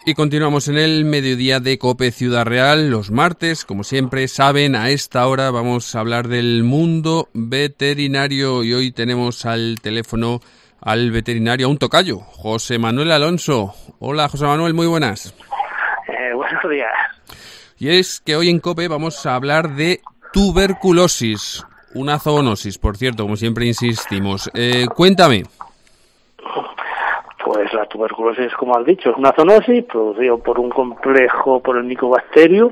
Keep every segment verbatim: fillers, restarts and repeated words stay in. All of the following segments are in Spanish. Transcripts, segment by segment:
Y continuamos en el mediodía de COPE Ciudad Real. Los martes, como siempre, saben, a esta hora vamos a hablar del mundo veterinario. Y hoy tenemos al teléfono al veterinario, a un tocayo, José Manuel Alonso. Hola, José Manuel, muy buenas. Eh, buenos días. Y es que hoy en COPE vamos a hablar de tuberculosis, una zoonosis, por cierto, como siempre insistimos. Eh, cuéntame. Pues la tuberculosis, como has dicho, es una zoonosis producida por un complejo, por el micobacterio,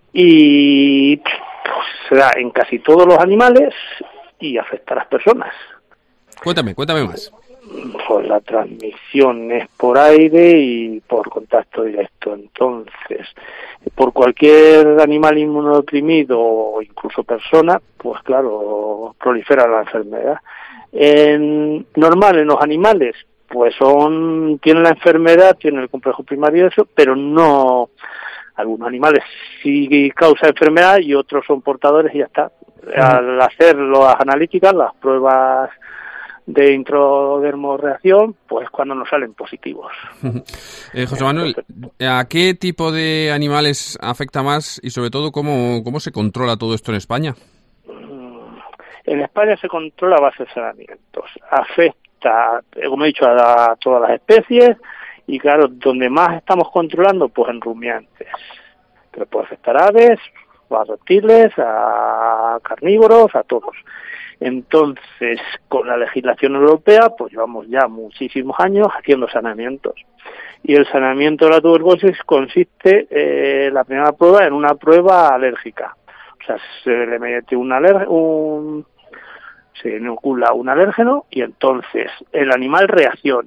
y pues, se da en casi todos los animales y afecta a las personas. Cuéntame, cuéntame más. Pues la transmisión es por aire y por contacto directo. Entonces, por cualquier animal inmunodeprimido o incluso persona, pues claro, prolifera la enfermedad. En, normal en los animales, pues son tienen la enfermedad, tienen el complejo primario eso, pero no, algunos animales sí causa enfermedad y otros son portadores y ya está. Al hacer las analíticas, las pruebas de introdermorreacción, pues cuando nos salen positivos. eh, José Manuel, ¿a qué tipo de animales afecta más y sobre todo cómo, cómo se controla todo esto en España? En España se controla a base de saneamientos. Afecta, como he dicho, a, a todas las especies y claro, donde más estamos controlando, pues en rumiantes. Pero puede afectar a aves, a reptiles, a carnívoros, a todos. Entonces, con la legislación europea, pues llevamos ya muchísimos años haciendo saneamientos. Y el saneamiento de la tuberculosis consiste, eh, la primera prueba, en una prueba alérgica. O sea, se le mete un aler- un se inocula un alérgeno y entonces el animal reacciona.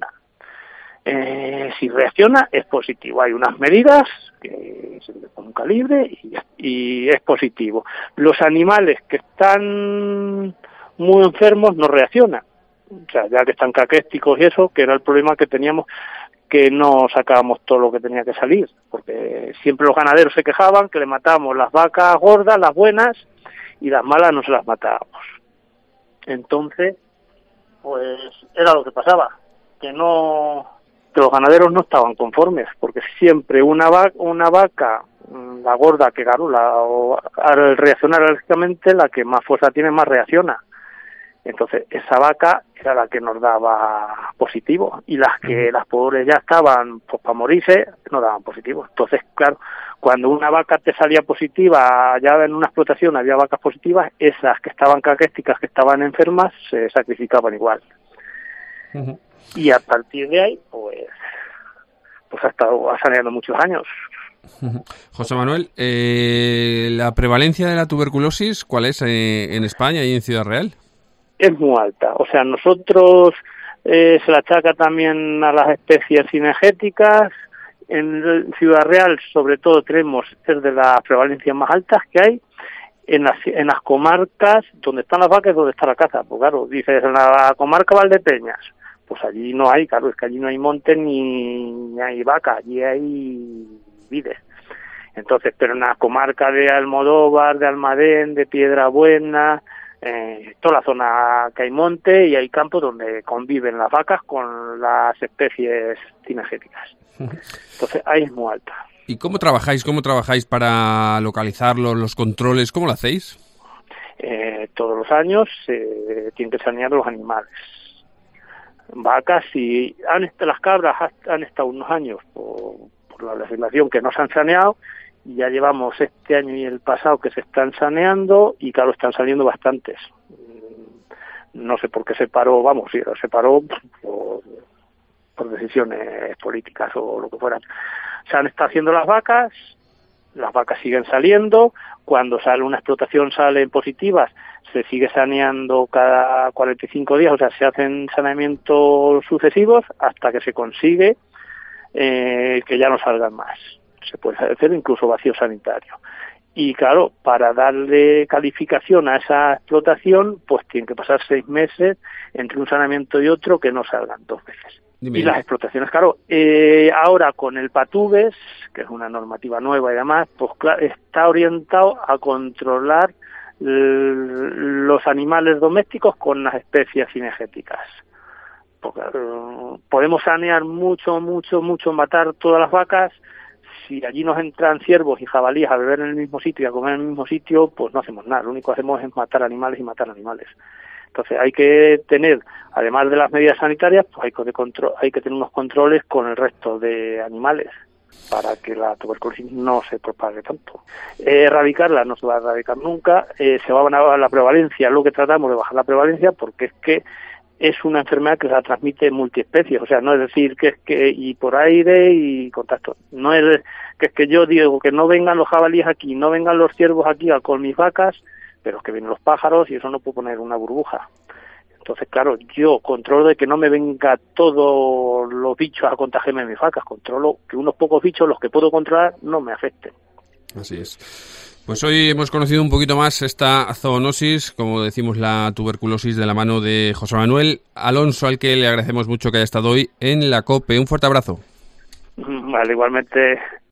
Eh, si reacciona, es positivo. Hay unas medidas que se le pone un calibre y, y es positivo. Los animales que están muy enfermos no reaccionan. O sea, ya que están caquésticos y eso, que era el problema que teníamos, que no sacábamos todo lo que tenía que salir, porque siempre los ganaderos se quejaban que le matábamos las vacas gordas, las buenas, y las malas no se las matábamos. Entonces, pues era lo que pasaba, que no, que los ganaderos no estaban conformes, porque siempre una vaca, una vaca, la gorda, que claro, la, o, al reaccionar alérgicamente, la que más fuerza tiene más reacciona. Entonces, esa vaca era la que nos daba positivo, y las que las pobres ya estaban pues para morirse, no daban positivo. Entonces, claro, cuando una vaca te salía positiva, ya en una explotación había vacas positivas, esas que estaban caquésticas, que estaban enfermas, se sacrificaban igual. Uh-huh. Y a partir de ahí, pues, pues ha estado saneando muchos años. Uh-huh. José Manuel, eh, ¿la prevalencia de la tuberculosis cuál es eh, en España y en Ciudad Real? Es muy alta. O sea, nosotros eh, se la achaca también a las especies cinegéticas. En Ciudad Real, sobre todo, tenemos es de las prevalencias más altas que hay. En las, en las comarcas donde están las vacas, donde está la caza. Pues claro, dices, en la comarca Valdepeñas, pues allí no hay, claro, es que allí no hay monte ni, ni hay vaca, allí hay vides. Entonces, pero en la comarca de Almodóvar, de Almadén, de Piedrabuena, Eh, toda la zona que hay monte y hay campo donde conviven las vacas con las especies cinegéticas. Entonces ahí es muy alta. ¿Y cómo trabajáis? ¿Cómo trabajáis para localizarlos, los controles? ¿Cómo lo hacéis? Eh, todos los años se eh, tienen que sanear los animales. Vacas y han, las cabras han estado unos años por, por la legislación que no se han saneado. Y ya llevamos este año y el pasado que se están saneando y claro, están saliendo bastantes. No sé por qué se paró, vamos, sí, se paró por, por decisiones políticas o lo que fuera. Se han estado haciendo las vacas, las vacas siguen saliendo, cuando sale una explotación salen positivas, se sigue saneando cada cuarenta y cinco días, o sea, se hacen saneamientos sucesivos hasta que se consigue eh, que ya no salgan más. Se puede hacer incluso vacío sanitario. Y claro, para darle calificación a esa explotación, pues tienen que pasar seis meses entre un saneamiento y otro que no salgan dos veces. Dime. Y las explotaciones, claro, eh, ahora con el PATUBES, que es una normativa nueva y demás, pues claro, está orientado a controlar l- los animales domésticos con las especies cinegéticas. Porque, uh, podemos sanear mucho, mucho, mucho, matar todas las vacas, si allí nos entran ciervos y jabalíes a beber en el mismo sitio y a comer en el mismo sitio, pues no hacemos nada. Lo único que hacemos es matar animales y matar animales. Entonces hay que tener, además de las medidas sanitarias, pues hay que, control, hay que tener unos controles con el resto de animales para que la tuberculosis no se propague tanto. Eh, erradicarla no se va a erradicar nunca, eh, se va a bajar la prevalencia, lo que tratamos de bajar la prevalencia, porque es que es una enfermedad que se transmite multiespecies, o sea, no es decir que es que y por aire y contacto, no es que es que yo digo que no vengan los jabalíes aquí, no vengan los ciervos aquí a con mis vacas, pero es que vienen los pájaros y eso no puedo poner una burbuja. Entonces, claro, yo controlo de que no me venga todos los bichos a contagiarme mis vacas, controlo que unos pocos bichos, los que puedo controlar, no me afecten. Así es. Pues hoy hemos conocido un poquito más esta zoonosis, como decimos la tuberculosis, de la mano de José Manuel Alonso, al que le agradecemos mucho que haya estado hoy en la COPE. Un fuerte abrazo. Vale, igualmente.